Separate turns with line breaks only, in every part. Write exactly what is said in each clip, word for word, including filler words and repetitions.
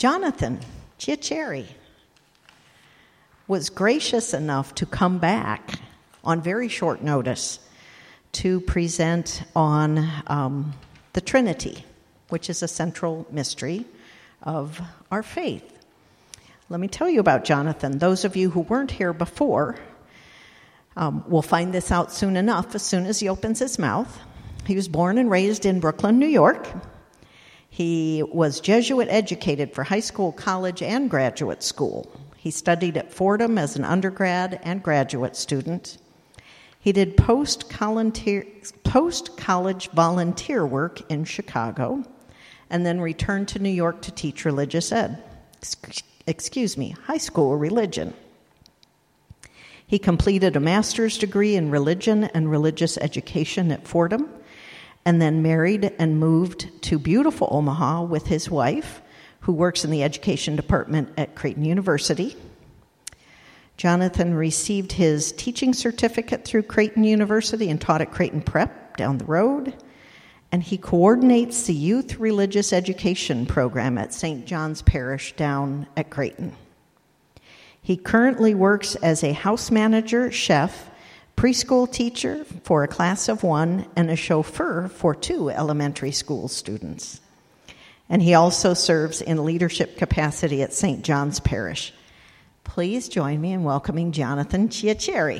Jonathan Chiacheri was gracious enough to come back on very short notice to present on um, the Trinity, which is a central mystery of our faith. Let me tell you about Jonathan. Those of you who weren't here before um, will find this out soon enough, as soon as he opens his mouth. He was born and raised in Brooklyn, New York. He was Jesuit educated for high school, college, and graduate school. He studied at Fordham as an undergrad and graduate student. He did post-college volunteer work in Chicago and then returned to New York to teach religious ed. Excuse me, high school religion. He completed a master's degree in religion and religious education at Fordham, and then married and moved to beautiful Omaha with his wife, who works in the education department at Creighton University. Jonathan received his teaching certificate through Creighton University and taught at Creighton Prep down the road, and he coordinates the youth religious education program at Saint John's Parish down at Creighton. He currently works as a house manager, chef, preschool teacher for a class of one, and a chauffeur for two elementary school students. And he also serves in leadership capacity at Saint John's Parish. Please join me in welcoming Jonathan Chiacheri.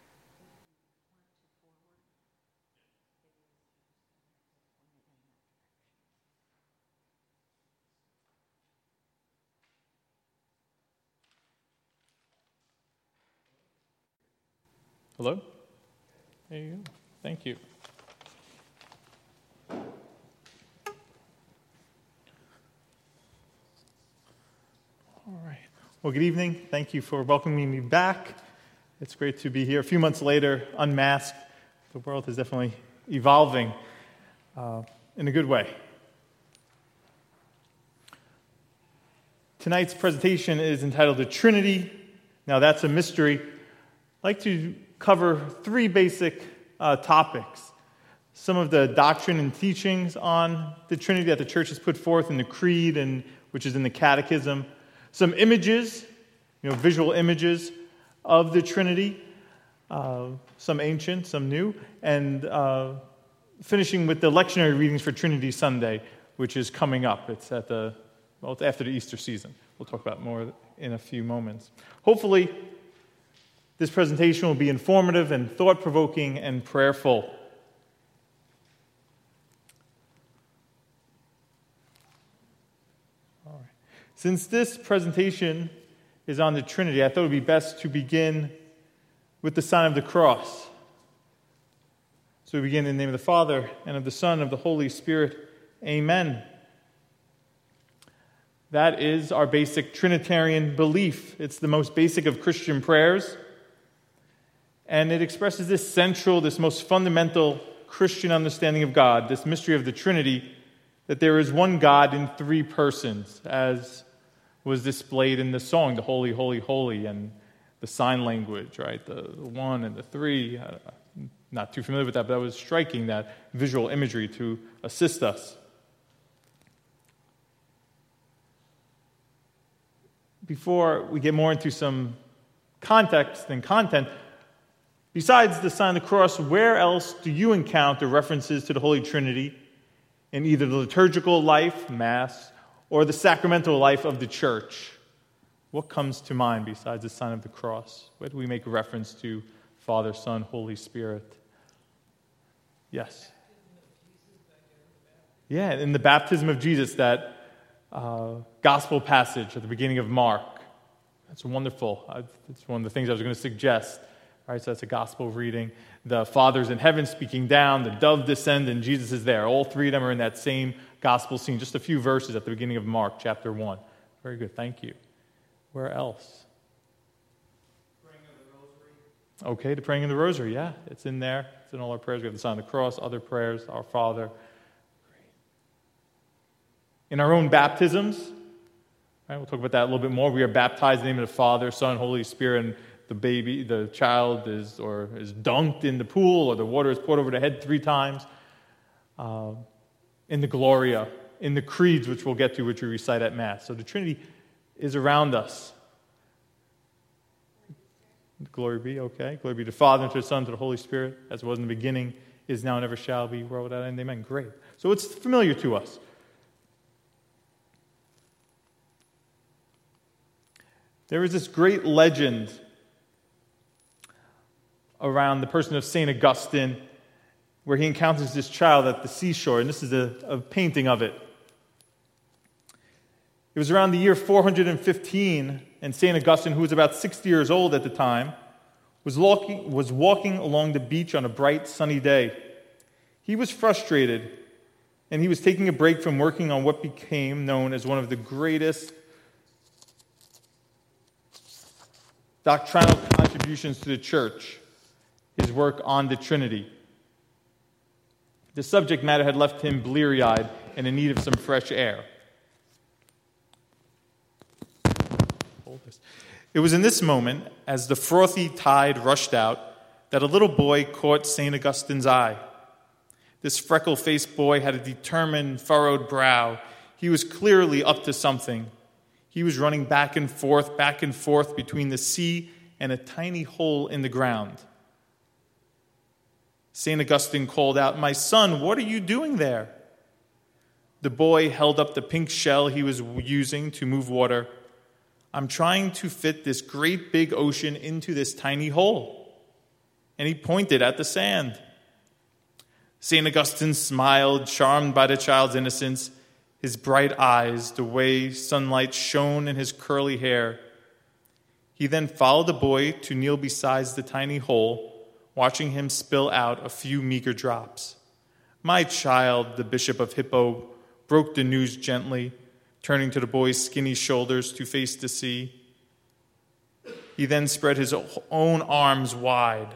Hello? There you go. Thank you. All right. Well, good evening. Thank you for welcoming me back. It's great to be here. A few months later, unmasked. The world is definitely evolving uh, in a good way. Tonight's presentation is entitled The Trinity. Now, that's a mystery. I'd like to cover three basic uh, topics. Some of the doctrine and teachings on the Trinity that the Church has put forth in the Creed, and which is in the Catechism. Some images, you know, visual images of the Trinity, uh, some ancient, some new, and uh, finishing with the lectionary readings for Trinity Sunday, which is coming up. It's at the well, it's after the Easter season. We'll talk about more in a few moments. Hopefully, this presentation will be informative and thought-provoking and prayerful. All right. Since this presentation is on the Trinity, I thought it would be best to begin with the sign of the cross. So we begin in the name of the Father, and of the Son, and of the Holy Spirit. Amen. That is our basic Trinitarian belief. It's the most basic of Christian prayers. And it expresses this central, this most fundamental Christian understanding of God, this mystery of the Trinity, that there is one God in three persons, as was displayed in the song, the Holy, Holy, Holy, and the sign language, right? The one and the three. I'm not too familiar with that, but that was striking, that visual imagery to assist us. Before we get more into some context and content, besides the sign of the cross, where else do you encounter references to the Holy Trinity in either the liturgical life, Mass, or the sacramental life of the Church? What comes to mind besides the sign of the cross? Where do we make reference to Father, Son, Holy Spirit? Yes? Yeah, in the baptism of Jesus, that uh, gospel passage at the beginning of Mark. That's wonderful. It's one of the things I was going to suggest. All right, so that's a gospel reading. The Father's in heaven speaking down, the dove descends, and Jesus is there. All three of them are in that same gospel scene, just a few verses at the beginning of Mark, chapter one. Very good, thank you. Where else?
Praying of the Rosary.
Okay, the praying of the Rosary, yeah. It's in there. It's in all our prayers. We have the sign of the cross, other prayers, Our Father. In our own baptisms, right, we'll talk about that a little bit more. We are baptized in the name of the Father, Son, Holy Spirit, and the baby, the child is or is dunked in the pool, or the water is poured over the head three times. Uh, in the Gloria, in the creeds, which we'll get to, which we recite at Mass. So the Trinity is around us. Glory be, okay. Glory be to the Father, and to the Son, and to the Holy Spirit, as it was in the beginning, is now, and ever shall be, world without end. Amen. Great. So it's familiar to us. There is this great legend around the person of Saint Augustine, where he encounters this child at the seashore, and this is a, a painting of it. It was around the year four hundred fifteen, and Saint Augustine, who was about sixty years old at the time, was walking, was walking along the beach on a bright, sunny day. He was frustrated, and he was taking a break from working on what became known as one of the greatest doctrinal contributions to the Church, his work on the Trinity. The subject matter had left him bleary-eyed and in need of some fresh air. Hold this. It was in this moment, as the frothy tide rushed out, that a little boy caught Saint Augustine's eye. This freckle-faced boy had a determined, furrowed brow. He was clearly up to something. He was running back and forth, back and forth between the sea and a tiny hole in the ground. Saint Augustine called out, "My son, what are you doing there?" The boy held up the pink shell he was using to move water. "I'm trying to fit this great big ocean into this tiny hole." And he pointed at the sand. Saint Augustine smiled, charmed by the child's innocence, his bright eyes, the way sunlight shone in his curly hair. He then followed the boy to kneel beside the tiny hole, watching him spill out a few meager drops. "My child," the Bishop of Hippo broke the news gently, turning to the boy's skinny shoulders to face the sea. He then spread his own arms wide.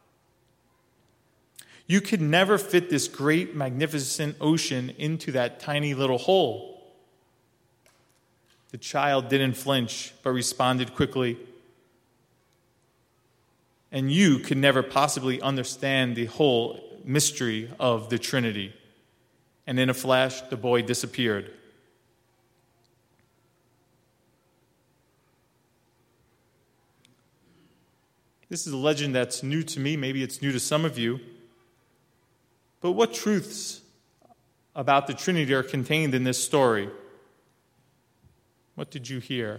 "You could never fit this great, magnificent ocean into that tiny little hole." The child didn't flinch, but responded quickly, "And you could never possibly understand the whole mystery of the Trinity." And in a flash, the boy disappeared. This is a legend that's new to me. Maybe it's new to some of you. But what truths about the Trinity are contained in this story? What did you hear?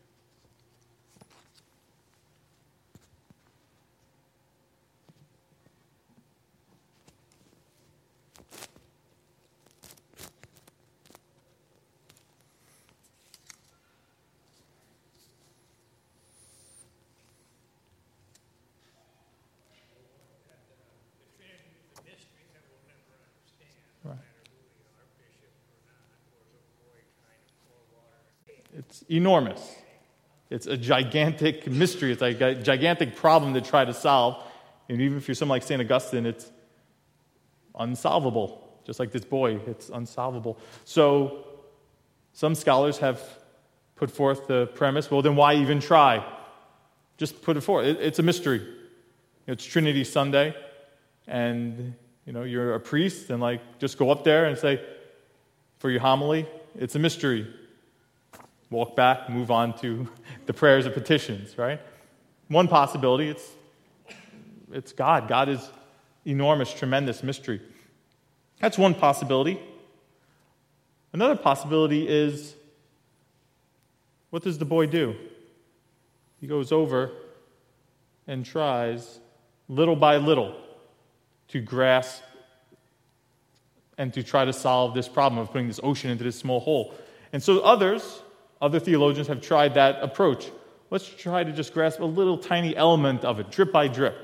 It's enormous. It's a gigantic mystery. It's like a gigantic problem to try to solve. And even if you're someone like Saint Augustine, it's unsolvable. Just like this boy, it's unsolvable. So some scholars have put forth the premise, well, then why even try? Just put it forth. It, it's a mystery. It's Trinity Sunday, and you know you're a priest, and like just go up there and say, for your homily, it's a mystery. Walk back, move on to the prayers and petitions, right? One possibility, it's, it's God. God is enormous, tremendous mystery. That's one possibility. Another possibility is, what does the boy do? He goes over and tries, little by little, to grasp and to try to solve this problem of putting this ocean into this small hole. And so others... Other theologians have tried that approach. Let's try to just grasp a little tiny element of it, drip by drip.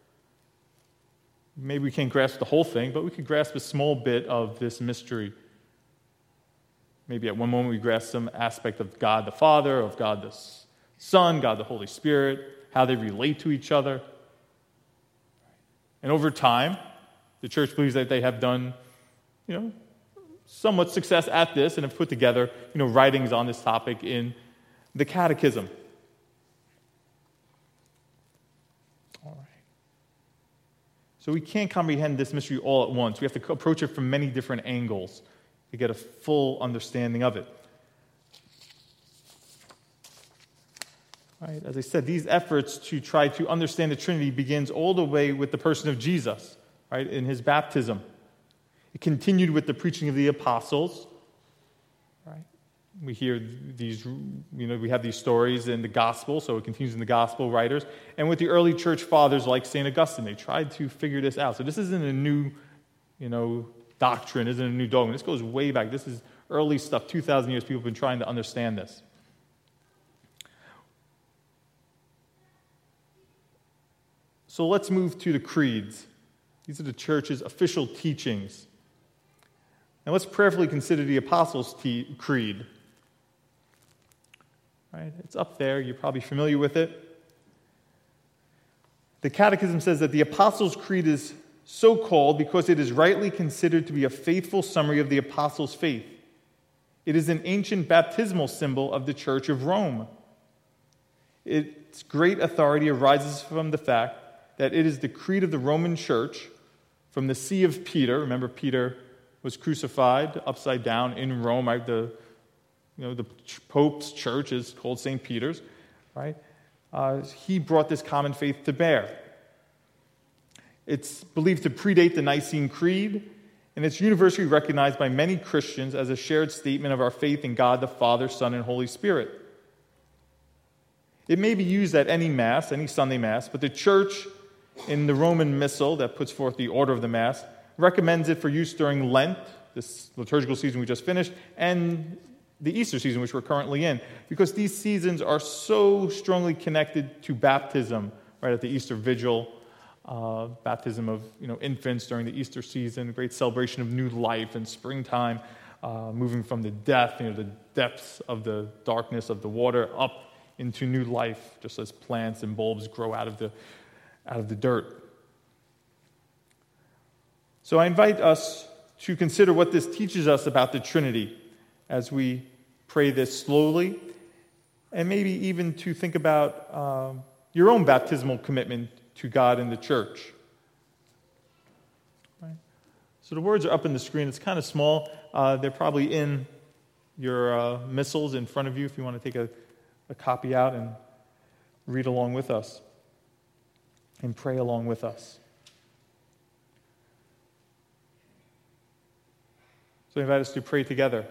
Maybe we can't grasp the whole thing, but we could grasp a small bit of this mystery. Maybe at one moment we grasp some aspect of God the Father, of God the Son, God the Holy Spirit, how they relate to each other. And over time, the church believes that they have done, you know, somewhat success at this and have put together, you know, writings on this topic in the Catechism. All right. So we can't comprehend this mystery all at once. We have to approach it from many different angles. to get a full understanding of it. Right? As I said, these efforts to try to understand the Trinity begins all the way with the person of Jesus, right, in his baptism. It continued with the preaching of the apostles. Right? We hear these, you know, we have these stories in the gospel, so it continues in the gospel writers. And with the early church fathers like Saint Augustine, they tried to figure this out. So this isn't a new, you know, doctrine, isn't a new dogma. This goes way back. This is early stuff. two thousand years, people have been trying to understand this. So let's move to the creeds. These are the church's official teachings. Now let's prayerfully consider the Apostles' te- Creed. Right? It's up there. You're probably familiar with it. The Catechism says that the Apostles' Creed is so called because it is rightly considered to be a faithful summary of the Apostles' faith. It is an ancient baptismal symbol of the Church of Rome. Its great authority arises from the fact that it is the creed of the Roman Church from the See of Peter. Remember, Peter was crucified upside down in Rome. Right? The, you know, the Pope's church is called Saint Peter's. Right? Uh, he brought this common faith to bear. It's believed to predate the Nicene Creed, and it's universally recognized by many Christians as a shared statement of our faith in God the Father, Son, and Holy Spirit. It may be used at any Mass, any Sunday Mass, but the Church in the Roman Missal that puts forth the order of the Mass recommends it for use during Lent, this liturgical season we just finished, and the Easter season, which we're currently in, because these seasons are so strongly connected to baptism, right, at the Easter Vigil, uh, baptism of, you know, infants during the Easter season, great celebration of new life and springtime, uh, moving from the death, you know, the depths of the darkness of the water up into new life, just as plants and bulbs grow out of the out of the dirt. So I invite us to consider what this teaches us about the Trinity as we pray this slowly, and maybe even to think about um, your own baptismal commitment to God and the church. Right? So the words are up on the screen. It's kind of small. Uh, they're probably in your uh, missals in front of you if you want to take a, a copy out and read along with us and pray along with us. So I invite us to pray together.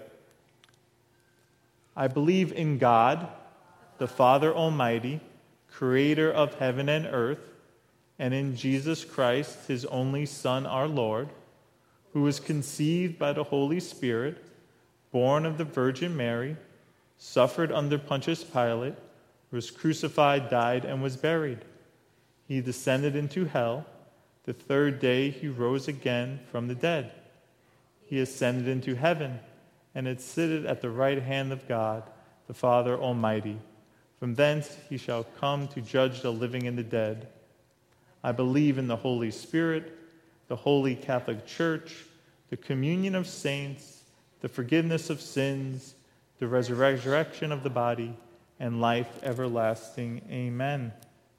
I believe in God, the Father Almighty, creator of heaven and earth, and in Jesus Christ, his only Son, our Lord, who was conceived by the Holy Spirit, born of the Virgin Mary, suffered under Pontius Pilate, was crucified, died, and was buried. He descended into hell. The third day he rose again from the dead. He ascended into heaven and is seated at the right hand of God, the Father Almighty. From thence he shall come to judge the living and the dead. I believe in the Holy Spirit, the Holy Catholic Church, the communion of saints, the forgiveness of sins, the resurrection of the body, and life everlasting. Amen.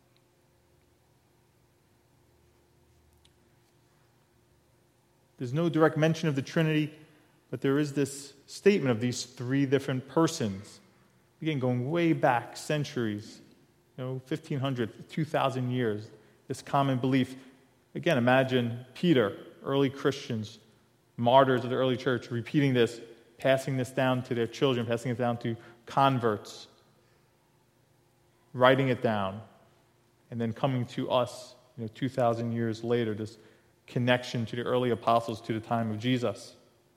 There's no direct mention of the Trinity, but there is this statement of these three different persons. Again, going way back centuries, you know, fifteen hundred, two thousand years, this common belief. Again, imagine Peter, early Christians, martyrs of the early church, repeating this, passing this down to their children, passing it down to converts, writing it down, and then coming to us, you know, two thousand years later, this connection to the early apostles to the time of Jesus.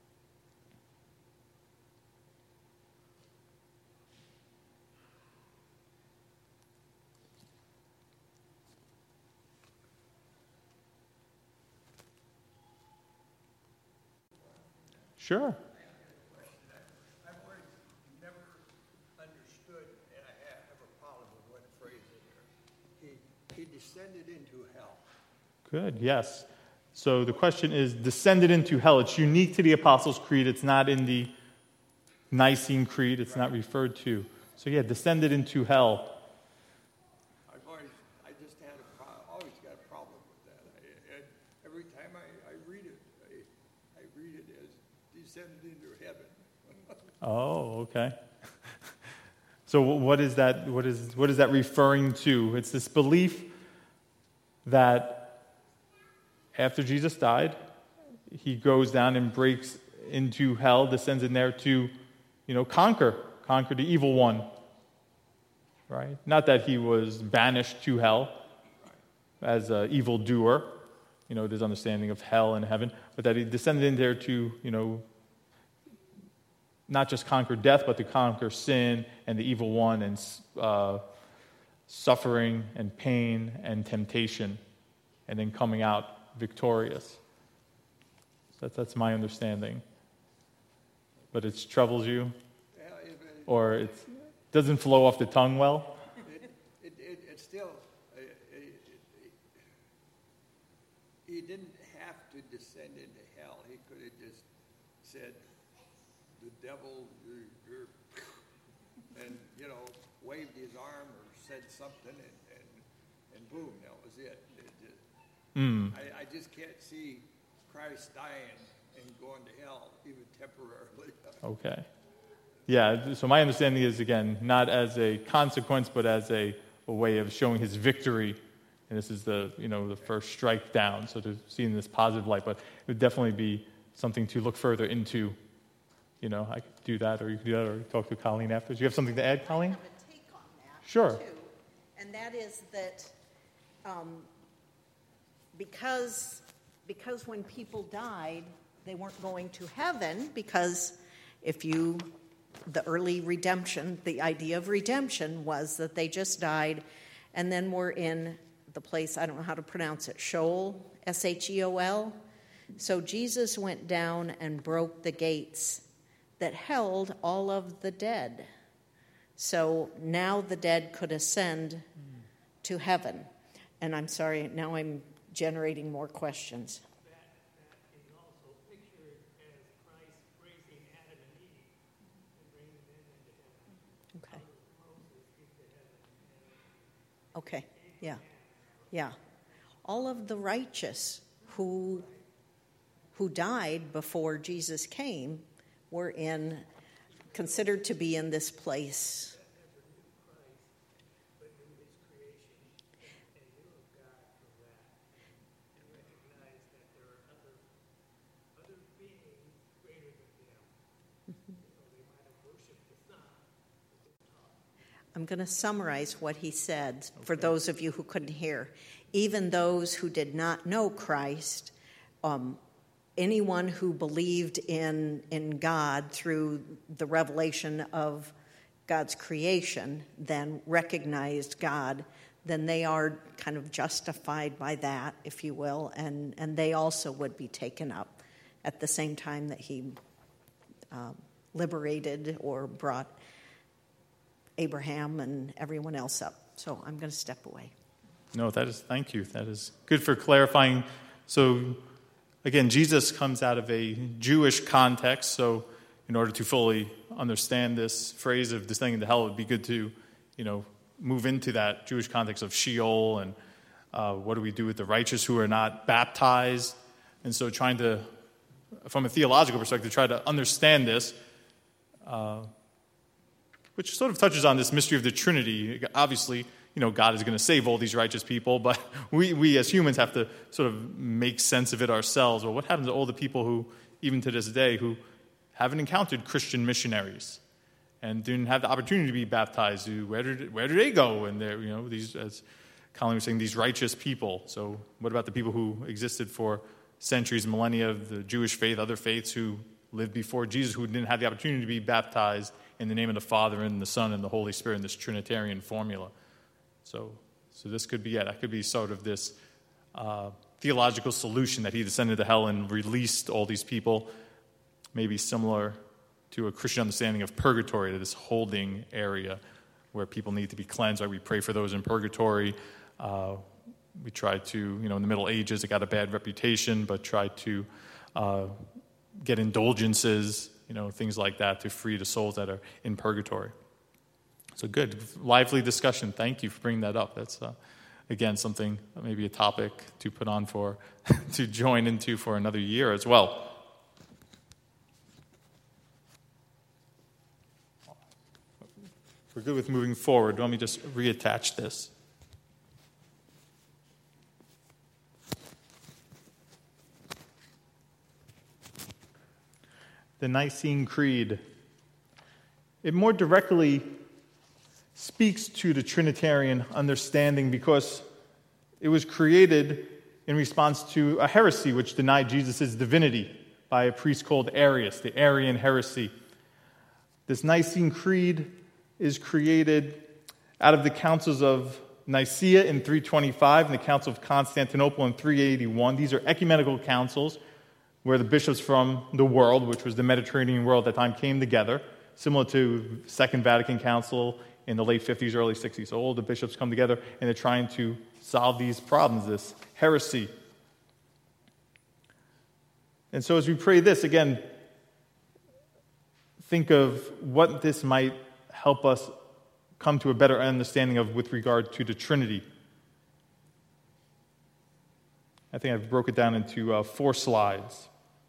Sure.
I've always never understood, and I have a problem with what phrase in there. He, he descended into hell.
Good, yes. So the question is, descended into hell. It's unique to the Apostles' Creed. It's not in the Nicene Creed. It's not referred to. So yeah, descended into hell.
I've always, I just had a pro- always got a problem with that. I, and every time I, I read it, I, I read it as descended into heaven.
Oh, okay. So what is that? What is what is that referring to? It's this belief that after Jesus died, he goes down and breaks into hell, descends in there to, you know, conquer, conquer the evil one. Right? Not that he was banished to hell as an evildoer. You know, there's understanding of hell and heaven, but that he descended in there to, you know, not just conquer death, but to conquer sin and the evil one and uh, suffering and pain and temptation, and then coming out victorious. So that's, that's my understanding. But it troubles you, or it doesn't flow off the tongue well?
It, it, it, it's still, uh, it, it, he didn't have to descend into hell. He could have just said, the devil, you're, you're, and, you know, waved his arm or said something, and, and, and boom, that was it. it just, mm. I, I just can't see Christ dying and going to hell, even temporarily.
Okay. Yeah, so my understanding is, again, not as a consequence, but as a, a way of showing his victory. And this is the, you know, the first strike down, so to see in this positive light. But it would definitely be something to look further into. You know, I could do that, or you could do that, or talk to Colleen after. Do you have something to add, Colleen?
I have a take on that,
sure.
too. And that is that um, because, because when people died, they weren't going to heaven, because if you, the early redemption, the idea of redemption was that they just died and then were in the place, I don't know how to pronounce it, Sheol, S H E O L. So Jesus went down and broke the gates that held all of the dead. So now the dead could ascend mm. to heaven. And I'm sorry, now I'm generating more questions.
That, that is also pictured as Christ raising Adam and Eve and bringing them into heaven.
Okay.
Moses into heaven.
Okay, yeah, yeah. All of the righteous who who died before Jesus came were in, considered to be in this place. I'm going to summarize what he said for
Okay.
those of you who couldn't hear. Even those who did not know Christ, um, anyone who believed in, in God through the revelation of God's creation, then recognized God, then they are kind of justified by that, if you will, and, and they also would be taken up at the same time that he uh, liberated or brought Abraham and everyone else up. So I'm going to step away.
No, that is, thank you. That is good for clarifying. So, again, Jesus comes out of a Jewish context, so in order to fully understand this phrase of descending into hell, it would be good to, you know, move into that Jewish context of Sheol and uh, what do we do with the righteous who are not baptized. And so trying to, from a theological perspective, try to understand this, uh, which sort of touches on this mystery of the Trinity. Obviously, you know, God is going to save all these righteous people, but we, we as humans have to sort of make sense of it ourselves. Well, what happens to all the people who, even to this day, who haven't encountered Christian missionaries and didn't have the opportunity to be baptized? Where did where do they go? And they're, you know, these, as Colin was saying, these righteous people. So what about the people who existed for centuries, millennia of the Jewish faith, other faiths who lived before Jesus, who didn't have the opportunity to be baptized in the name of the Father and the Son and the Holy Spirit in this Trinitarian formula? So, so this could be it. That could be sort of this uh, theological solution that he descended to hell and released all these people, maybe similar to a Christian understanding of purgatory, to this holding area where people need to be cleansed. Right? We pray for those in purgatory. Uh, we try to, you know, in the Middle Ages, it got a bad reputation, but try to uh, get indulgences, you know, things like that to free the souls that are in purgatory. So good, lively discussion. Thank you for bringing that up. That's, uh, again, something, maybe a topic to put on for, to join into for another year as well. If we're good with moving forward, let me just reattach this. The Nicene Creed. It more directly speaks to the Trinitarian understanding because it was created in response to a heresy which denied Jesus' divinity by a priest called Arius, the Arian heresy. This Nicene Creed is created out of the councils of Nicaea in three twenty-five and the Council of Constantinople in three eighty-one. These are ecumenical councils where the bishops from the world, which was the Mediterranean world at that time, came together, similar to Second Vatican Council in the late fifties, early sixties. So all the bishops come together and they're trying to solve these problems, this heresy. And so as we pray this, again, think of what this might help us come to a better understanding of with regard to the Trinity. I think I've broke it down into uh, four slides.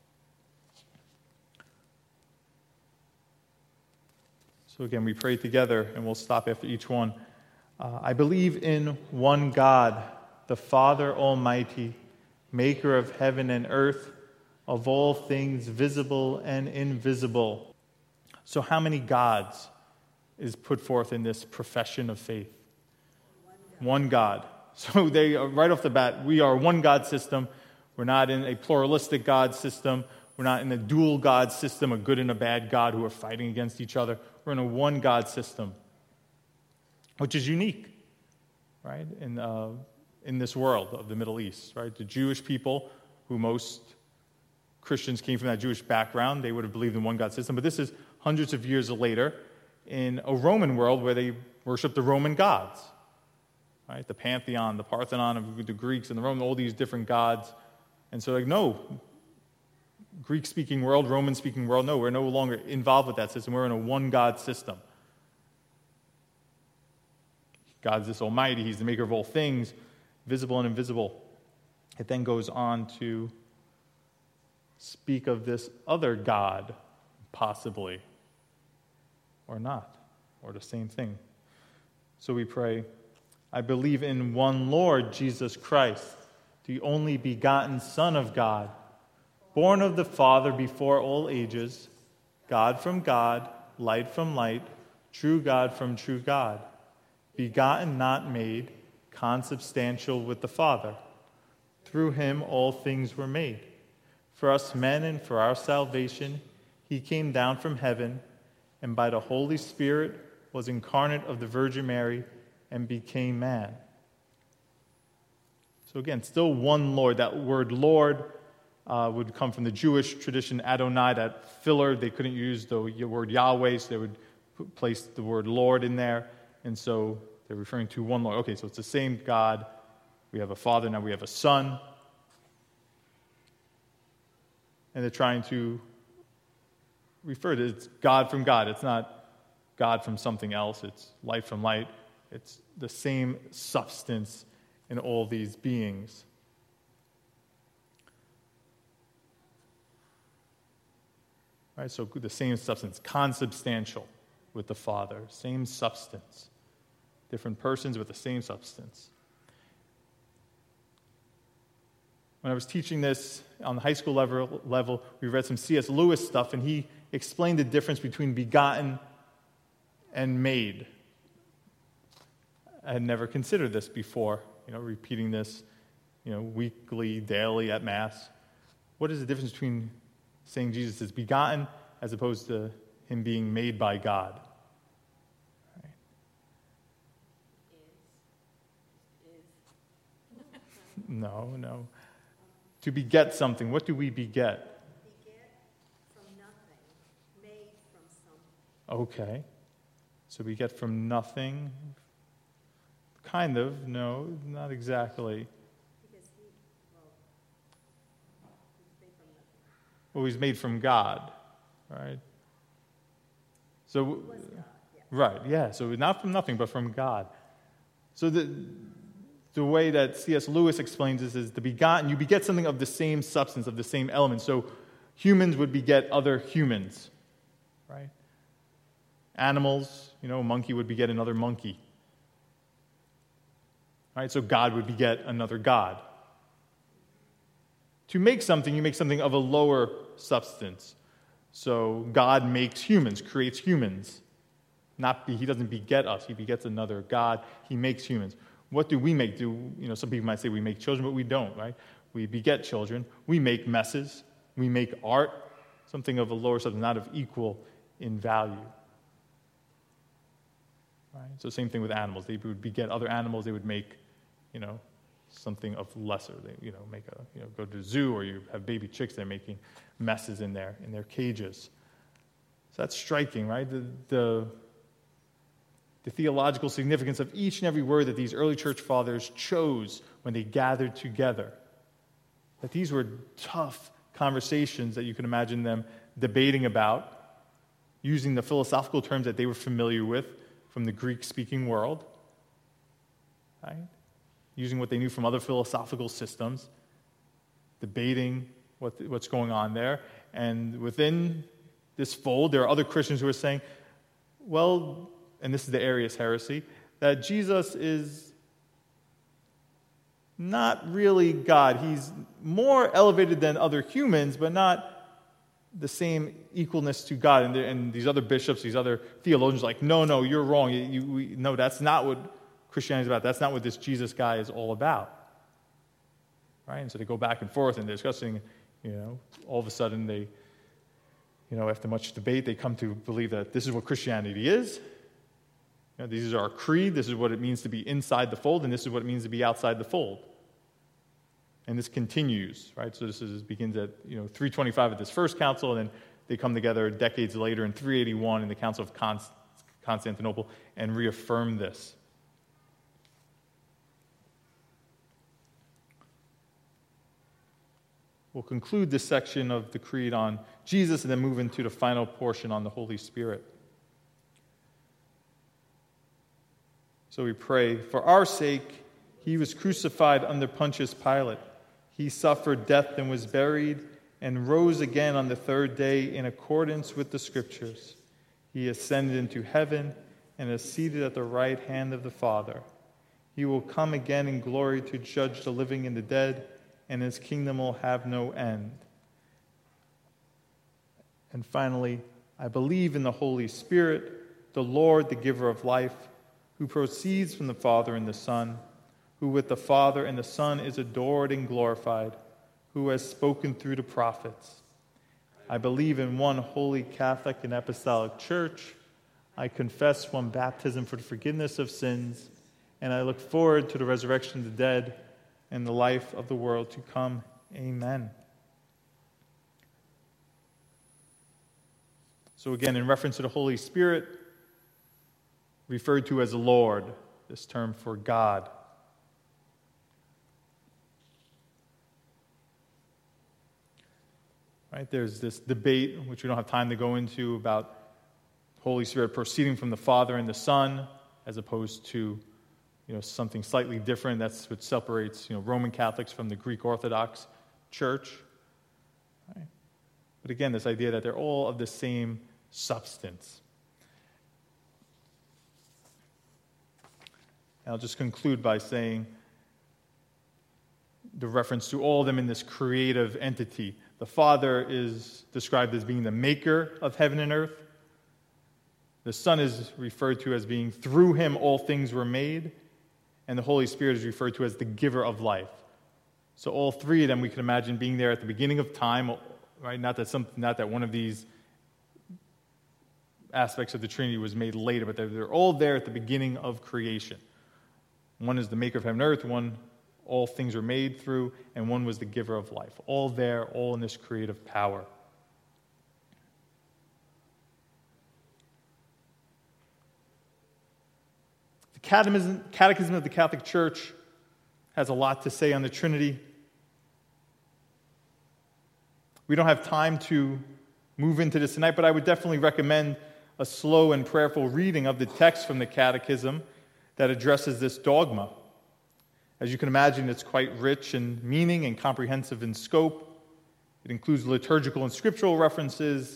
So again, we pray together, and we'll stop after each one. Uh, I believe in one God, the Father Almighty, maker of heaven and earth, of all things visible and invisible. So how many gods is put forth in this profession of faith? One God. One God. So they right off the bat, we are a one God system. We're not in a pluralistic God system. We're not in a dual God system, a good and a bad God who are fighting against each other. We're in a one God system, which is unique, right, in, uh, in this world of the Middle East, right? The Jewish people, who most Christians came from that Jewish background, they would have believed in one God system. But this is hundreds of years later in a Roman world where they worship the Roman gods, right? The Pantheon, the Parthenon of the Greeks and the Romans, all these different gods. And so like, no, Greek-speaking world, Roman-speaking world, no, we're no longer involved with that system. We're in a one-God system. God's this almighty. He's the maker of all things, visible and invisible. It then goes on to speak of this other God, possibly, or not, or the same thing. So we pray, I believe in one Lord, Jesus Christ, the only begotten Son of God, born of the Father before all ages, God from God, light from light, true God from true God, begotten, not made, consubstantial with the Father. Through him all things were made. For us men and for our salvation, he came down from heaven, and by the Holy Spirit was incarnate of the Virgin Mary and became man. So again, still one Lord. That word Lord uh, would come from the Jewish tradition, Adonai, that filler. They couldn't use the word Yahweh, so they would place the word Lord in there. And so they're referring to one Lord. Okay, so it's the same God. We have a Father, now we have a Son. And they're trying to refer to it. It's God from God. It's not God from something else. It's light from light. It's the same substance in all these beings. Right, so the same substance, consubstantial with the Father, same substance. Different persons with the same substance. When I was teaching this on the high school level, level, we read some C S Lewis stuff, and he explained the difference between begotten and made. I had never considered this before, you know, repeating this, you know, weekly, daily at Mass. What is the difference between saying Jesus is begotten as opposed to him being made by God? Right. Is. Is. No, no. To beget something, what do we beget?
Beget from nothing, made from something.
Okay. So we get from nothing. Kind of, no, not exactly.
Because he, well, he's made from nothing.
Well, he's made from God, right? So,
He was God, yes.
right, yeah. So not from nothing, but from God. So the the way that C S Lewis explains this is the begotten. You beget something of the same substance, of the same element. So humans would beget other humans, right? Animals, you know, a monkey would beget another monkey. Right? So God would beget another God. To make something, you make something of a lower substance. So God makes humans, creates humans. Not be, he doesn't beget us. He begets another God. He makes humans. What do we make? Do you know? Some people might say we make children, but we don't, right? We beget children. We make messes. We make art, something of a lower substance, not of equal in value. Right? So same thing with animals. They would beget other animals. They would make, you know, something of lesser. They, you know, make a, you know, go to the zoo, or you have baby chicks. They're making messes in their in their cages. So that's striking, right? The, the the theological significance of each and every word that these early church fathers chose when they gathered together. That these were tough conversations that you can imagine them debating about, using the philosophical terms that they were familiar with from the Greek-speaking world, right? Using what they knew from other philosophical systems, debating what, what's going on there. And within this fold, there are other Christians who are saying, well, and this is the Arius heresy, that Jesus is not really God. He's more elevated than other humans, but not the same equalness to God. And, and these other bishops, these other theologians are like, no, no, you're wrong. You, you, we, no, that's not what Christianity is about. That's not what this Jesus guy is all about. Right? And so they go back and forth and they're discussing, you know, all of a sudden they, you know, after much debate, they come to believe that this is what Christianity is. You know, this is our creed. This is what it means to be inside the fold, and this is what it means to be outside the fold. And this continues, right? So this is begins at you know three twenty-five at this first council, and then they come together decades later in three eighty-one in the Council of Const- Constantinople and reaffirm this. We'll conclude this section of the Creed on Jesus and then move into the final portion on the Holy Spirit. So we pray, for our sake, he was crucified under Pontius Pilate. He suffered death and was buried and rose again on the third day in accordance with the Scriptures. He ascended into heaven and is seated at the right hand of the Father. He will come again in glory to judge the living and the dead, and his kingdom will have no end. And finally, I believe in the Holy Spirit, the Lord, the giver of life, who proceeds from the Father and the Son, who with the Father and the Son is adored and glorified, who has spoken through the prophets. I believe in one holy Catholic and Apostolic Church. I confess one baptism for the forgiveness of sins, and I look forward to the resurrection of the dead and the life of the world to come. Amen. So again, in reference to the Holy Spirit, referred to as Lord, this term for God. Right? There's this debate, which we don't have time to go into, about Holy Spirit proceeding from the Father and the Son, as opposed to, you know, something slightly different. That's what separates, you know, Roman Catholics from the Greek Orthodox Church. Right? But again, this idea that they're all of the same substance. And I'll just conclude by saying the reference to all of them in this creative entity. The Father is described as being the maker of heaven and earth. The Son is referred to as being through him all things were made. And the Holy Spirit is referred to as the giver of life. So all three of them we can imagine being there at the beginning of time, right? Not that some, not that one of these aspects of the Trinity was made later, but they're, they're all there at the beginning of creation. One is the maker of heaven and earth, one all things were made through, and one was the giver of life. All there, all in this creative power. The Catechism, Catechism of the Catholic Church has a lot to say on the Trinity. We don't have time to move into this tonight, but I would definitely recommend a slow and prayerful reading of the text from the Catechism that addresses this dogma. As you can imagine, it's quite rich in meaning and comprehensive in scope. It includes liturgical and scriptural references,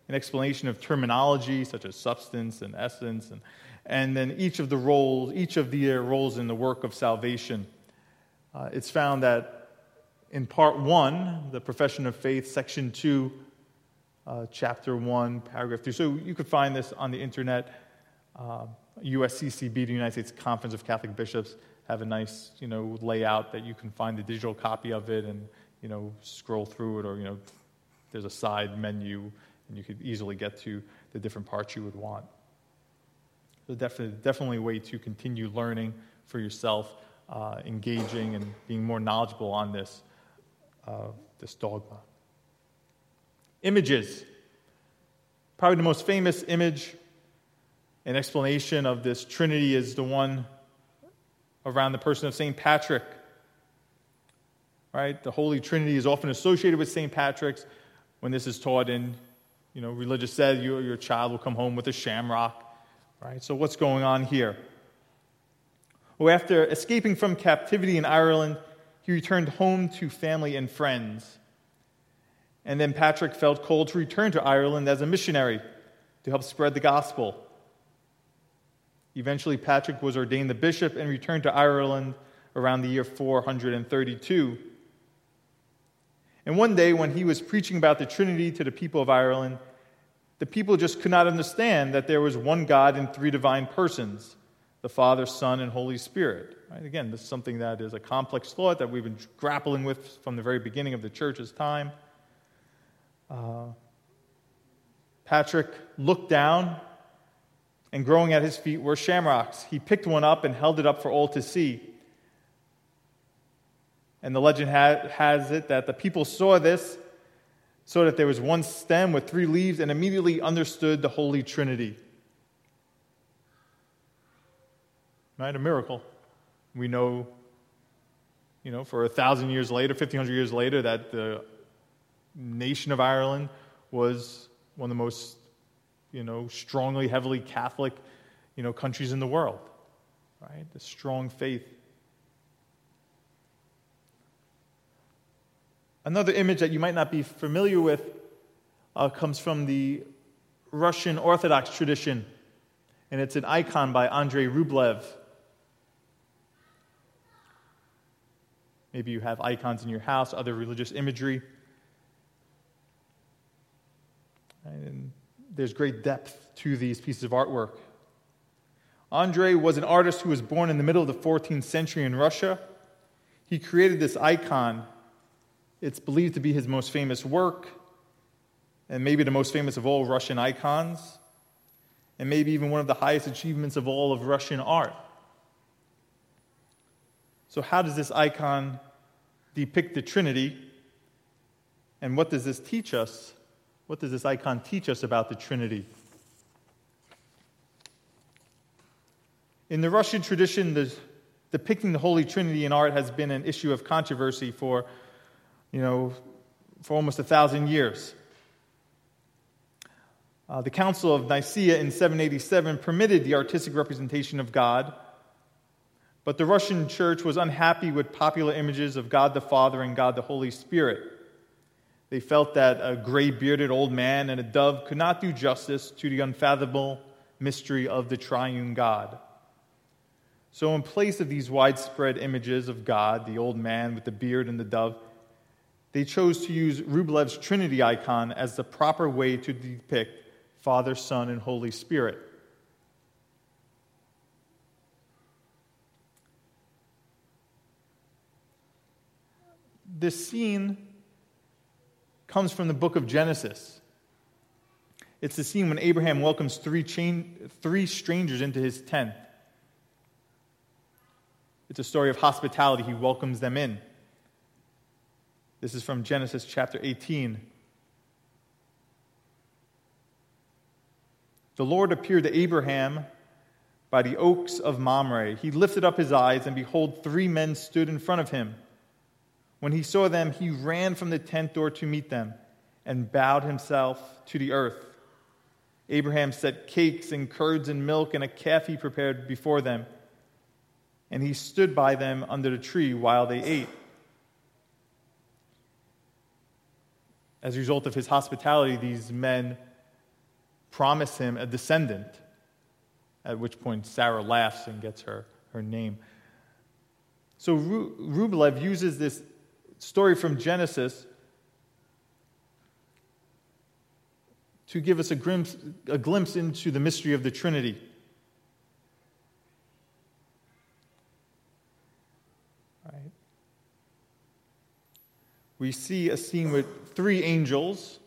an explanation of terminology such as substance and essence, and, and then each of the roles, each of the roles in the work of salvation. Uh, it's found that in part one, the Profession of Faith, section two, uh, chapter one, paragraph three. So you could find this on the internet. Uh, U S C C B, the United States Conference of Catholic Bishops, have a nice, you know, layout that you can find the digital copy of it and, you know, scroll through it, or, you know, there's a side menu and you could easily get to the different parts you would want. So definitely, definitely a way to continue learning for yourself, uh, engaging and being more knowledgeable on this, uh, this dogma. Images. Probably the most famous image and explanation of this Trinity is the one around the person of Saint Patrick. Right? The Holy Trinity is often associated with Saint Patrick's. When this is taught in, you know, religious setting, your, your child will come home with a shamrock. Right? So what's going on here? Well, after escaping from captivity in Ireland, he returned home to family and friends. And then Patrick felt called to return to Ireland as a missionary to help spread the gospel. Eventually, Patrick was ordained the bishop and returned to Ireland around the year four hundred thirty-two. And one day, when he was preaching about the Trinity to the people of Ireland, the people just could not understand that there was one God in three divine persons, the Father, Son, and Holy Spirit. Right? Again, this is something that is a complex thought that we've been grappling with from the very beginning of the church's time. Uh, Patrick looked down, and growing at his feet were shamrocks. He picked one up and held it up for all to see. And the legend ha- has it that the people saw this, saw that there was one stem with three leaves, and immediately understood the Holy Trinity. Right? A miracle. We know, you know, for a thousand years later, fifteen hundred years later, that the nation of Ireland was one of the most, you know, strongly, heavily Catholic, you know, countries in the world. Right? The strong faith. Another image that you might not be familiar with uh, comes from the Russian Orthodox tradition, and it's an icon by Andrei Rublev. Maybe you have icons in your house, other religious imagery. And there's great depth to these pieces of artwork. Andrei was an artist who was born in the middle of the fourteenth century in Russia. He created this icon. It's believed to be his most famous work, and maybe the most famous of all Russian icons, and maybe even one of the highest achievements of all of Russian art. So how does this icon depict the Trinity, and what does this teach us? What does this icon teach us about the Trinity? In the Russian tradition, the, depicting the Holy Trinity in art has been an issue of controversy for, you know, for almost a thousand years. Uh, the Council of Nicaea in seven eighty-seven permitted the artistic representation of God, but the Russian Church was unhappy with popular images of God the Father and God the Holy Spirit. They felt that a gray-bearded old man and a dove could not do justice to the unfathomable mystery of the triune God. So in place of these widespread images of God, the old man with the beard and the dove, they chose to use Rublev's Trinity icon as the proper way to depict Father, Son, and Holy Spirit. This scene comes from the book of Genesis. It's the scene when Abraham welcomes three, chain, three strangers into his tent. It's a story of hospitality. He welcomes them in. This is from Genesis chapter eighteen. The Lord appeared to Abraham by the oaks of Mamre. He lifted up his eyes, and behold, three men stood in front of him. When he saw them, he ran from the tent door to meet them and bowed himself to the earth. Abraham set cakes and curds and milk and a calf he prepared before them, and he stood by them under the tree while they ate. As a result of his hospitality, these men promise him a descendant, at which point Sarah laughs and gets her, her name. So Ru- Rublev uses this story from Genesis to give us a glimpse, a glimpse into the mystery of the Trinity. Right. We see a scene with three angels.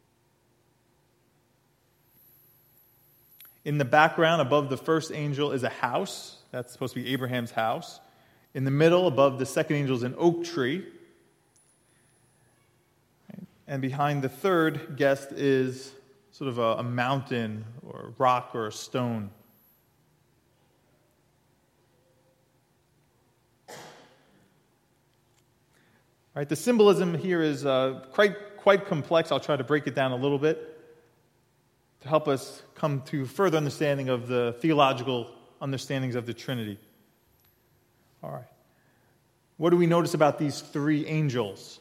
In the background, above the first angel, is a house. That's supposed to be Abraham's house. In the middle, above the second angel, is an oak tree. And behind the third guest is sort of a, a mountain or a rock or a stone. Right, the symbolism here is uh, quite, quite complex. I'll try to break it down a little bit to help us come to further understanding of the theological understandings of the Trinity. All right. What do we notice about these three angels?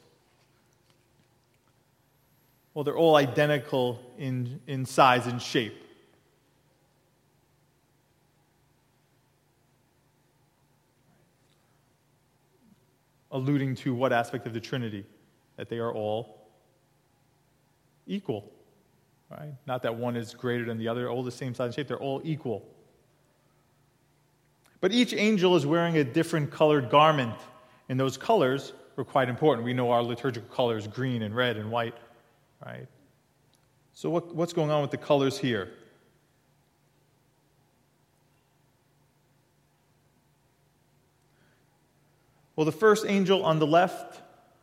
Well, they're all identical in, in size and shape. Alluding to what aspect of the Trinity? That they are all equal. Right? Not that one is greater than the other, all the same size and shape, they're all equal. But each angel is wearing a different colored garment, and those colors are quite important. We know our liturgical colors, green and red and white, right? So what, what's going on with the colors here? Well, the first angel on the left,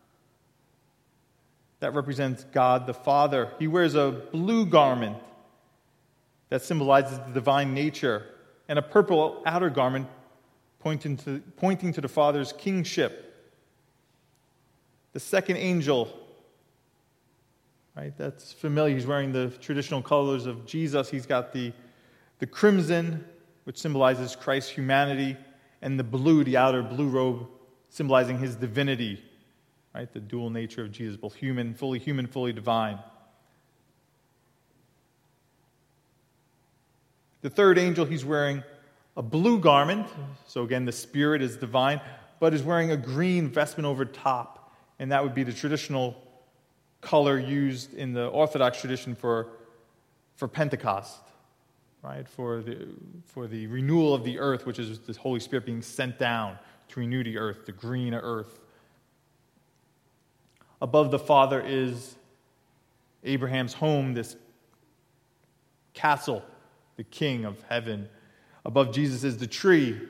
that represents God the Father. He wears a blue garment that symbolizes the divine nature, and a purple outer garment pointing to, pointing to the Father's kingship. The second angel, right, that's familiar. He's wearing the traditional colors of Jesus. He's got the, the crimson, which symbolizes Christ's humanity, and the blue, the outer blue robe, symbolizing his divinity. Right, the dual nature of Jesus, both human, fully human, fully divine. The third angel, he's wearing a blue garment. So again, the spirit is divine, but is wearing a green vestment over top. And that would be the traditional color used in the Orthodox tradition for, for Pentecost. Right, for the, for the renewal of the earth, which is the Holy Spirit being sent down to renew the earth, the green earth. Above the Father is Abraham's home, this castle, the King of heaven. Above Jesus is the tree,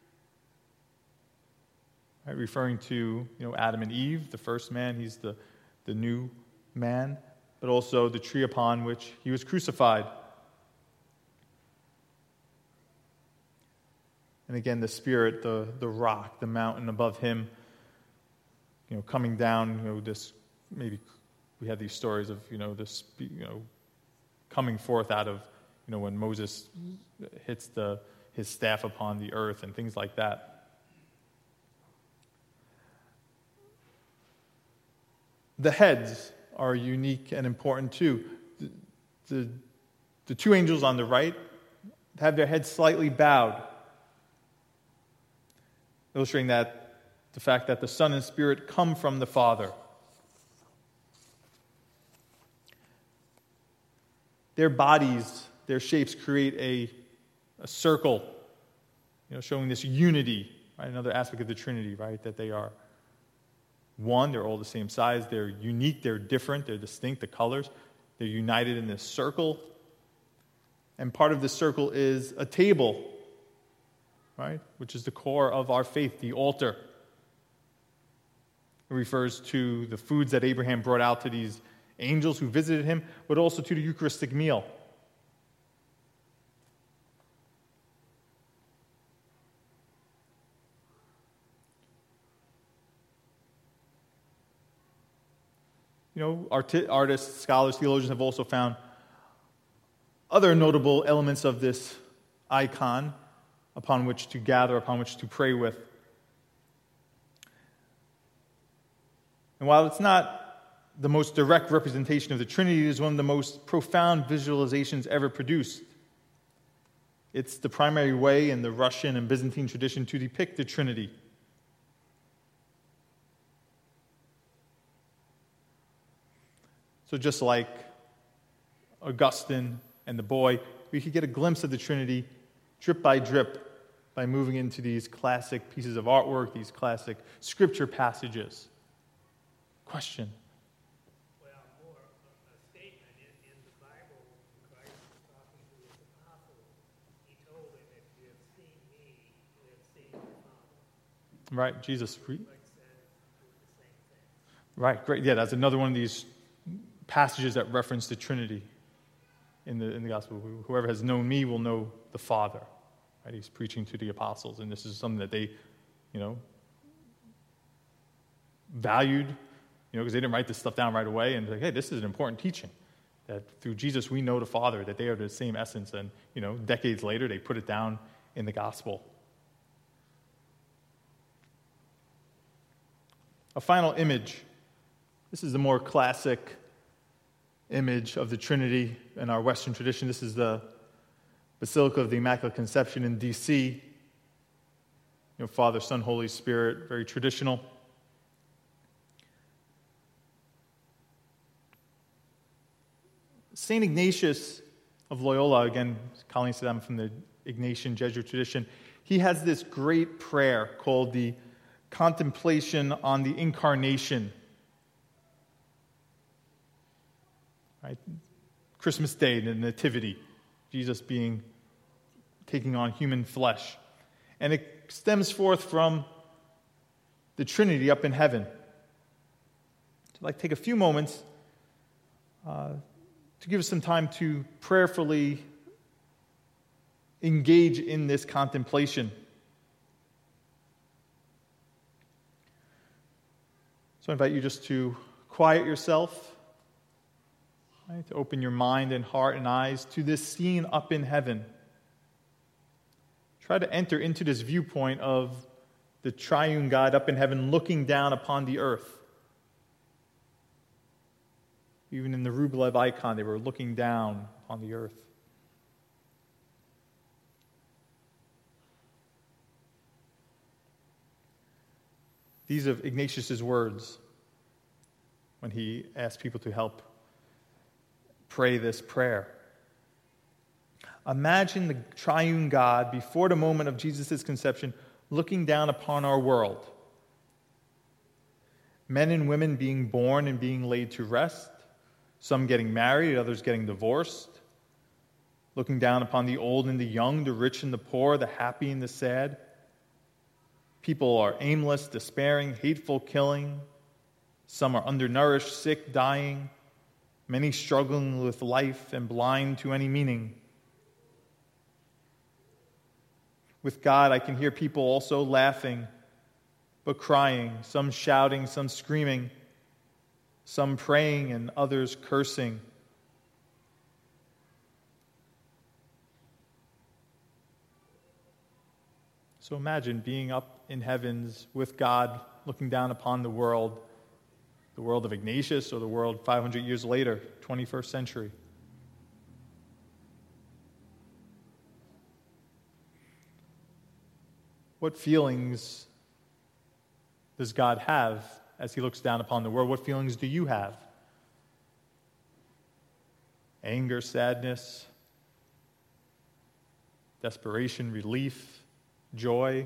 right, referring to you know Adam and Eve, the first man. He's the, the new man, but also the tree upon which he was crucified. And again, the Spirit, the, the rock, the mountain above him. You know, coming down, you know, this, maybe we have these stories of, you know, this, you know, coming forth out of, you know, when Moses hits the his staff upon the earth and things like that. The heads are unique and important too. The, the, the two angels on the right have their heads slightly bowed, illustrating that the fact that the Son and Spirit come from the Father. Their bodies, their shapes create a, a circle, you know, showing this unity, right? Another aspect of the Trinity, right? That they are one, they're all the same size, they're unique, they're different, they're distinct, the colors, they're united in this circle. And part of this circle is a table, right? Which is the core of our faith, the altar. It refers to the foods that Abraham brought out to these angels who visited him, but also to the Eucharistic meal. You know, arti- artists, scholars, theologians have also found other notable elements of this icon upon which to gather, upon which to pray with. And while it's not the most direct representation of the Trinity. It is one of the most profound visualizations ever produced. It's the primary way in the Russian and Byzantine tradition to depict the Trinity. So just like Augustine and the boy, we could get a glimpse of the Trinity drip by drip by moving into these classic pieces of artwork, these classic scripture passages. Question?
Well, more a, a statement in, in the Bible, Christ was talking to his apostles. He told them, if you have seen me, you have seen the Father.
Right, Jesus.
Like said, do the same thing.
Right, great. Yeah, that's another one of these passages that reference the Trinity in the in the gospel. Whoever has known me will know the Father. Right? He's preaching to the apostles, and this is something that they, you know, valued, you know, because they didn't write this stuff down right away. And like, hey, this is an important teaching that through Jesus we know the Father, that they are the same essence. And you know, decades later, they put it down in the gospel. A final image. This is the more classic image of the Trinity in our Western tradition. This is the Basilica of the Immaculate Conception in D C You know, Father, Son, Holy Spirit, very traditional. Saint Ignatius of Loyola, again, Colleen said I'm from the Ignatian Jesuit tradition. He has this great prayer called the Contemplation on the Incarnation. Right? Christmas Day, the Nativity, Jesus being, taking on human flesh. And it stems forth from the Trinity up in heaven. So I'd like to take a few moments uh, to give us some time to prayerfully engage in this contemplation. So I invite you just to quiet yourself, right, to open your mind and heart and eyes to this scene up in heaven. Try to enter into this viewpoint of the triune God up in heaven looking down upon the earth. Even in the Rublev icon, they were looking down on the earth. These are Ignatius' words when he asked people to help pray this prayer. Imagine the triune God before the moment of Jesus' conception looking down upon our world. Men and women being born and being laid to rest, some getting married, others getting divorced, looking down upon the old and the young, the rich and the poor, the happy and the sad. People are aimless, despairing, hateful, killing. Some are undernourished, sick, dying. Many struggling with life and blind to any meaning. With God, I can hear people also laughing, but crying, some shouting, some screaming, some praying and others cursing. So imagine being up in heavens with God, looking down upon the world, the world of Ignatius or the world five hundred years later, twenty-first century. What feelings does God have as he looks down upon the world? What feelings do you have? Anger, sadness, desperation, relief, joy?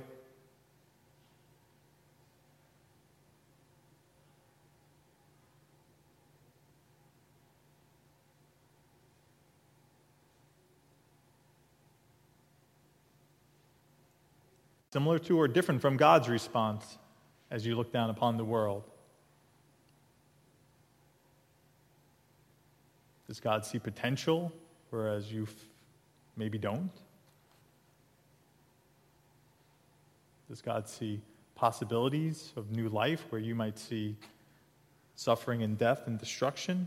Similar to or different from God's response as you look down upon the world? Does God see potential, whereas you f- maybe don't? Does God see possibilities of new life, where you might see suffering and death and destruction?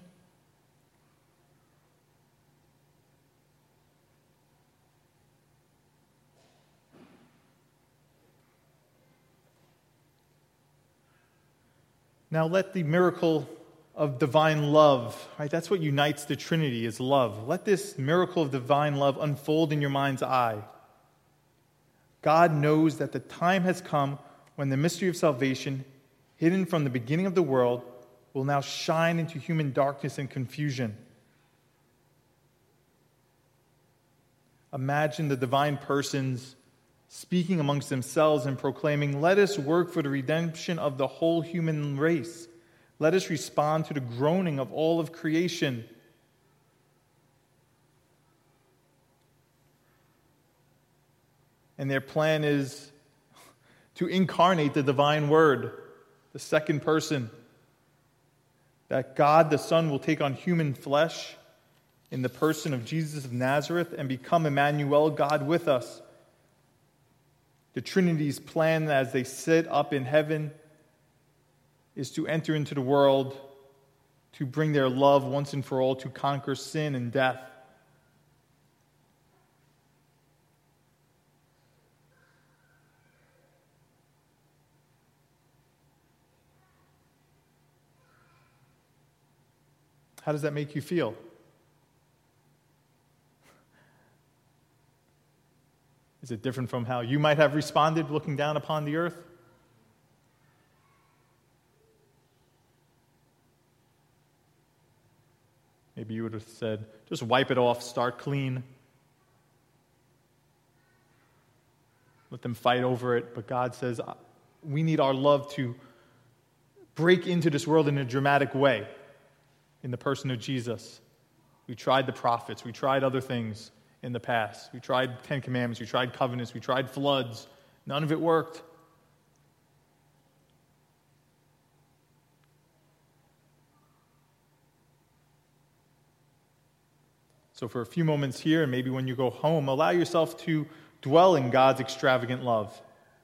Now let the miracle of divine love, right? That's what unites the Trinity, is love. Let this miracle of divine love unfold in your mind's eye. God knows that the time has come when the mystery of salvation, hidden from the beginning of the world, will now shine into human darkness and confusion. Imagine the divine persons speaking amongst themselves and proclaiming, "Let us work for the redemption of the whole human race. Let us respond to the groaning of all of creation." And their plan is to incarnate the divine word, the second person, that God the Son will take on human flesh in the person of Jesus of Nazareth and become Emmanuel, God with us. The Trinity's plan as they sit up in heaven is to enter into the world, to bring their love once and for all, to conquer sin and death. How does that make you feel? Is it different from how you might have responded looking down upon the earth? Maybe you would have said, just wipe it off, start clean. Let them fight over it. But God says, we need our love to break into this world in a dramatic way in the person of Jesus. We tried the prophets. We tried other things in the past. We tried Ten Commandments. We tried covenants. We tried floods. None of it worked. So for a few moments here, and maybe when you go home, allow yourself to dwell in God's extravagant love.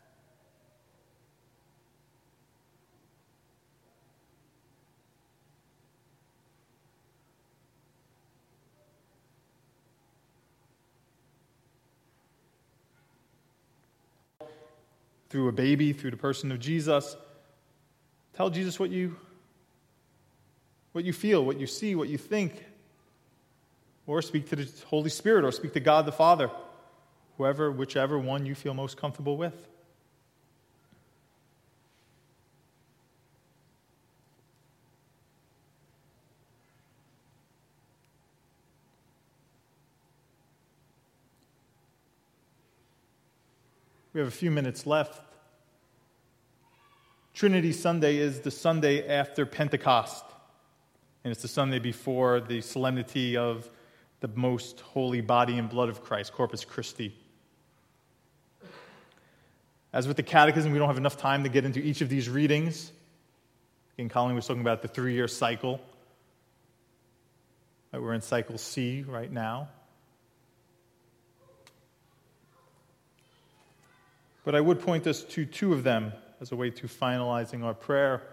Through a baby, through the person of Jesus, tell Jesus what you, what you feel, what you see, what you think. Or speak to the Holy Spirit, or speak to God the Father, whoever, whichever one you feel most comfortable with. We have a few minutes left. Trinity Sunday is the Sunday after Pentecost, and it's the Sunday before the solemnity of the most holy body and blood of Christ, Corpus Christi. As with the Catechism, we don't have enough time to get into each of these readings. Again, Colin was talking about the three-year cycle. We're in cycle C right now. But I would point us to two of them as a way to finalizing our prayer.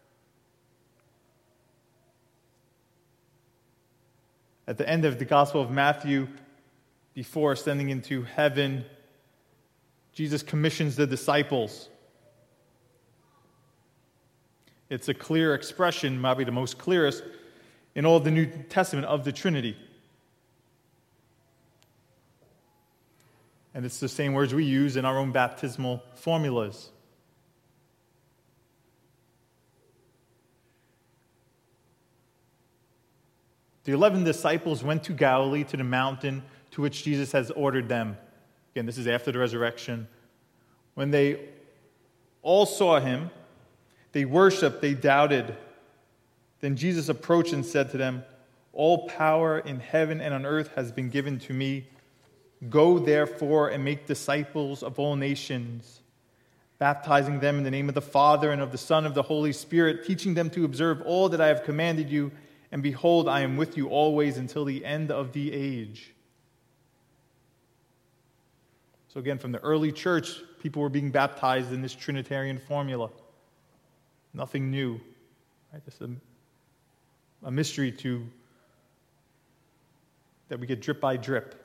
At the end of the Gospel of Matthew, before ascending into heaven, Jesus commissions the disciples. It's a clear expression, probably the most clearest, in all of the New Testament of the Trinity. And it's the same words we use in our own baptismal formulas. The eleven disciples went to Galilee, to the mountain to which Jesus has ordered them. Again, this is after the resurrection. When they all saw him, they worshiped, they doubted. Then Jesus approached and said to them, "All power in heaven and on earth has been given to me. Go, therefore, and make disciples of all nations, baptizing them in the name of the Father and of the Son and of the Holy Spirit, teaching them to observe all that I have commanded you. And behold, I am with you always until the end of the age." So again, from the early church, people were being baptized in this Trinitarian formula. Nothing new. Right? This is a, a mystery to that we get drip by drip.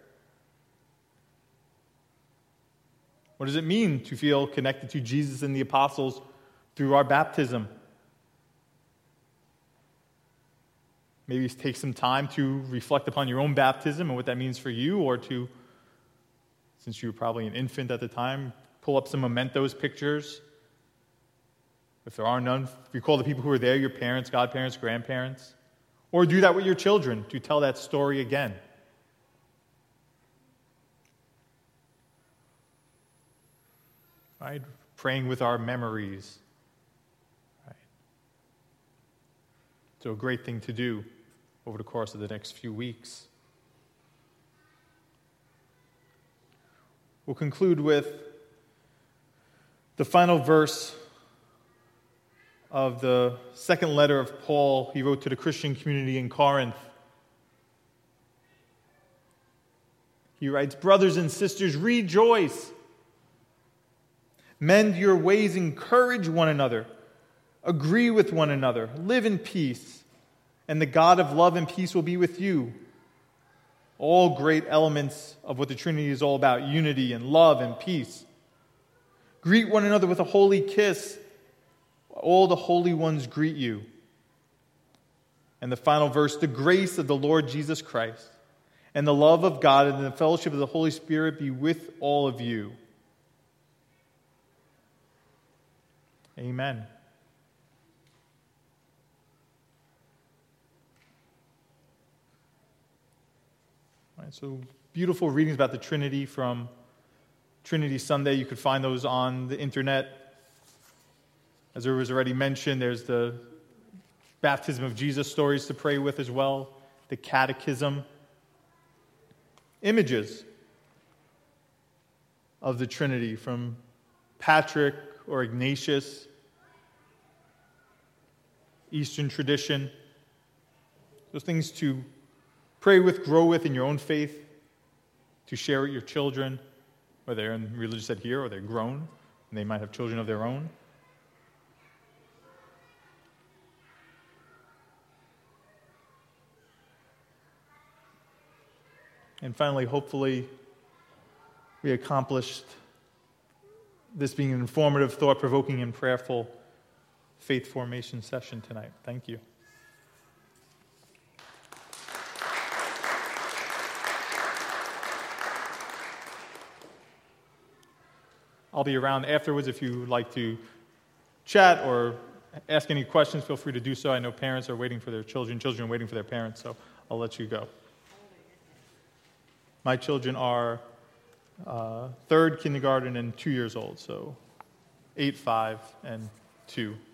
What does it mean to feel connected to Jesus and the apostles through our baptism? maybe take some time to reflect upon your own baptism and what that means for you, or to, since you were probably an infant at the time, pull up some mementos pictures. If there are none, recall the people who were there, your parents, godparents, grandparents. Or do that with your children to tell that story again. Right? Praying with our memories. Right? So a great thing to do over the course of the next few weeks. We'll conclude with the final verse of the second letter of Paul he wrote to the Christian community in Corinth. He writes, "Brothers and sisters, rejoice. Mend your ways, encourage one another, agree with one another, live in peace, and the God of love and peace will be with you." All great elements of what the Trinity is all about, unity and love and peace. Greet one another with a holy kiss. All the holy ones greet you. And the final verse, "The grace of the Lord Jesus Christ and the love of God and the fellowship of the Holy Spirit be with all of you." Amen. All right, so beautiful readings about the Trinity from Trinity Sunday. You could find those on the internet. As there was already mentioned, there's the baptism of Jesus stories to pray with as well, the catechism, images of the Trinity from Patrick or Ignatius, Eastern tradition. Those things to pray with, grow with in your own faith, to share with your children, whether they're in religious ed here or they're grown, and they might have children of their own. And finally, hopefully, we accomplished this being an informative, thought-provoking, and prayerful faith formation session tonight. Thank you. I'll be around afterwards if you would like to chat or ask any questions. Feel free to do so. I know parents are waiting for their children, children are waiting for their parents, so I'll let you go. My children are uh, third, kindergarten, and two years old, so eight, five, and two.